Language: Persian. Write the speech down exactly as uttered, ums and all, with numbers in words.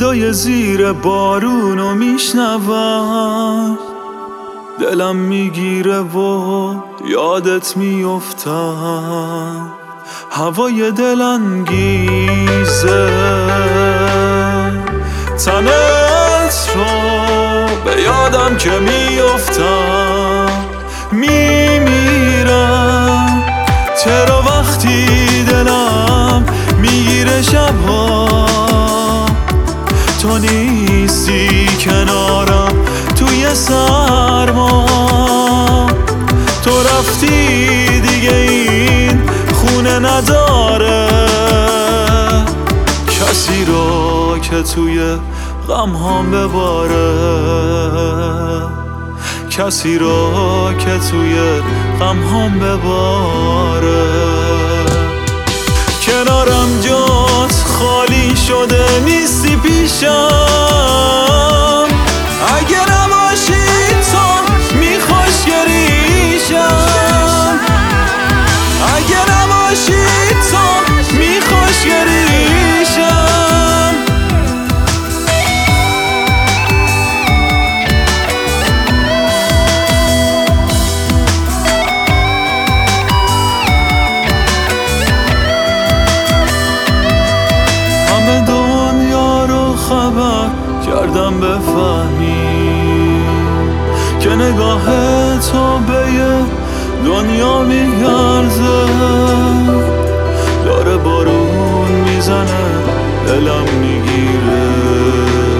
صدای زیر بارونو میشنوم، دلم میگیره و یادت میافتم. هوای دلانگیزه تنت رو به یادم که میافتم. میمیرم چرا وقتی دلم میگیره شبها تو نیستی کنارم توی سرما. تو رفتی دیگه این خونه نداره کسی رو که توی غم هم بباره، کسی رو که توی غم هم بباره. کنارم جات خالی شده نیستی پیشم، اگه نباشی تو میخوشگریشم، اگه نباشی تو میخوشگریشم. همه دنیا رو خبر کردم بفهمی که نگاه تو به یه دنیا میارزه. داره بارون میزنه دلم میگیره